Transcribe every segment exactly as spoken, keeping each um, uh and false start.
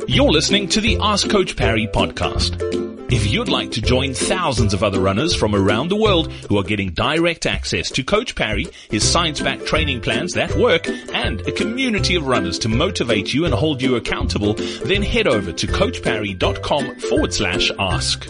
You're listening to the Ask Coach Parry podcast. If you'd like to join thousands of other runners from around the world who are getting direct access to Coach Parry, his science-backed training plans that work, and a community of runners to motivate you and hold you accountable, then head over to coachparry.com forward slash ask.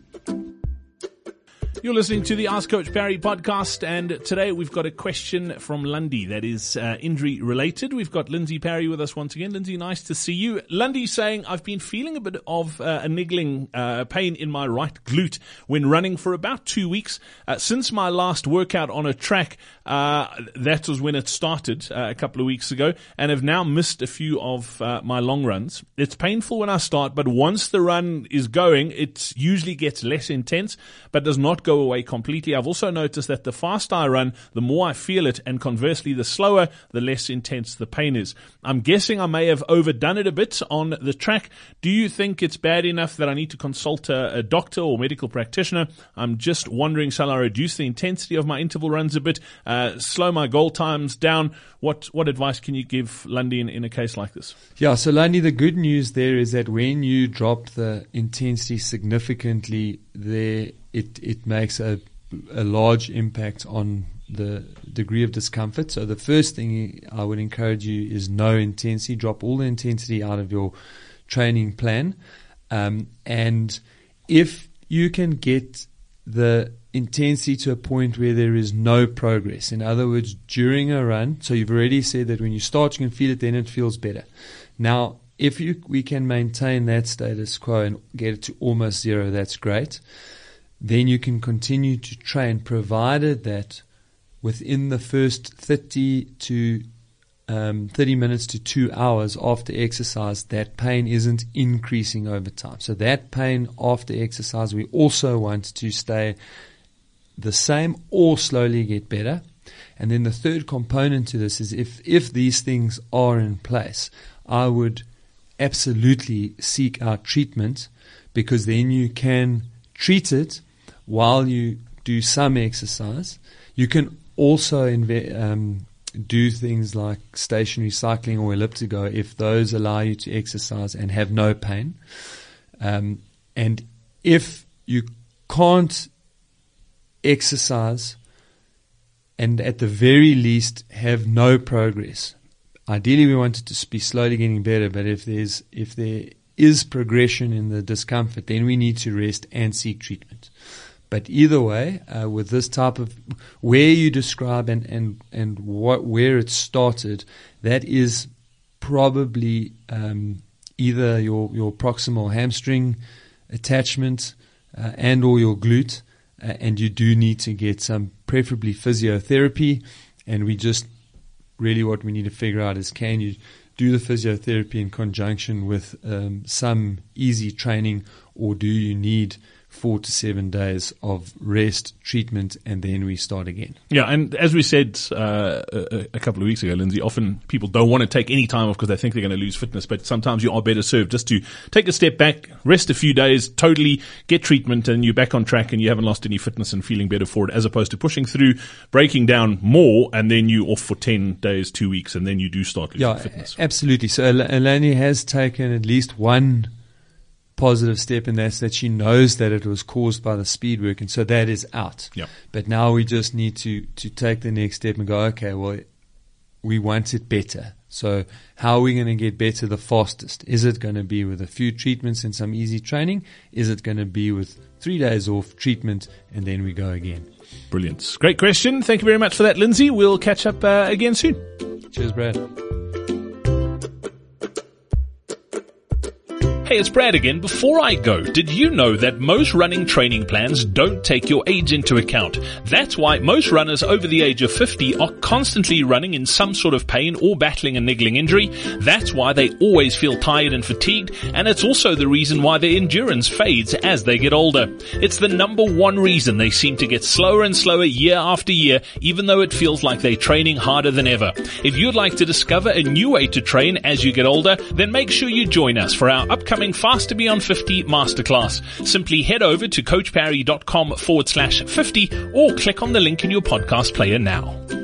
You're listening to the Ask Coach Parry podcast, and today we've got a question from Lundy that is uh, injury related. We've got Lindsay Parry with us once again. Lindsay, nice to see you. Lundy saying, I've been feeling a bit of uh, a niggling uh, pain in my right glute when running for about two weeks. Uh, since my last workout on a track, uh, that was when it started uh, a couple of weeks ago, and have now missed a few of uh, my long runs. It's painful when I start, but once the run is going, it usually gets less intense, but does not go away completely. I've also noticed that the faster I run, the more I feel it, and conversely, the slower, the less intense the pain is. I'm guessing I may have overdone it a bit on the track. Do you think it's bad enough that I need to consult a, a doctor or medical practitioner? I'm just wondering, shall I reduce the intensity of my interval runs a bit, uh, slow my goal times down? What what advice can you give Lundy in, in a case like this? Yeah, so Lundy, the good news there is that when you drop the intensity significantly, there it it makes a a large impact on the degree of discomfort. So the first thing I would encourage you is no intensity. Drop all the intensity out of your training plan. Um, and if you can get the intensity to a point where there is no progress, in other words, during a run, so you've already said that when you start you can feel it, then it feels better. Now, if you we can maintain that status quo and get it to almost zero, that's great. Then you can continue to train, provided that within the first thirty to um, thirty minutes to two hours after exercise, that pain isn't increasing over time. So that pain after exercise, we also want to stay the same or slowly get better. And then the third component to this is if, if these things are in place, I would absolutely seek out treatment, because then you can treat it while you do some exercise. You can also inve- um, do things like stationary cycling or elliptigo if those allow you to exercise and have no pain. Um, and if you can't exercise and at the very least have no progress, ideally we want it to be slowly getting better, but if there's if there is progression in the discomfort, then we need to rest and seek treatment. But either way, uh, with this type of, where you describe and, and, and what, where it started, that is probably um, either your, your proximal hamstring attachment uh, and or your glute, uh, and you do need to get some, preferably physiotherapy. And we just, really what we need to figure out is, can you do the physiotherapy in conjunction with um, some easy training, or do you need four to seven days of rest, treatment, and then we start again? Yeah, and as we said uh, a, a couple of weeks ago, Lindsay, often people don't want to take any time off because they think they're going to lose fitness, but sometimes you are better served just to take a step back, rest a few days, totally get treatment, and you're back on track and you haven't lost any fitness and feeling better for it, as opposed to pushing through, breaking down more, and then you off for ten days, two weeks, and then you do start losing yeah, fitness. Absolutely. So Eleni has taken at least one positive step, and that's that she knows that it was caused by the speed work, and so that is out. Yeah. But now we just need to to take the next step and go, okay, well, we want it better. So how are we going to get better the fastest? Is it going to be with a few treatments and some easy training? Is it going to be with three days off treatment and then we go again? Brilliant. Great question. Thank you very much for that, Lindsay. We'll catch up uh, again soon. Cheers, Brad. Hey, it's Brad again. Before I go, did you know that most running training plans don't take your age into account? That's why most runners over the age of fifty are constantly running in some sort of pain or battling a niggling injury. That's why they always feel tired and fatigued, and it's also the reason why their endurance fades as they get older. It's the number one reason they seem to get slower and slower year after year, even though it feels like they're training harder than ever. If you'd like to discover a new way to train as you get older, then make sure you join us for our upcoming Faster Beyond fifty Masterclass. Simply head over to coachparry.com forward slash 50 or click on the link in your podcast player now.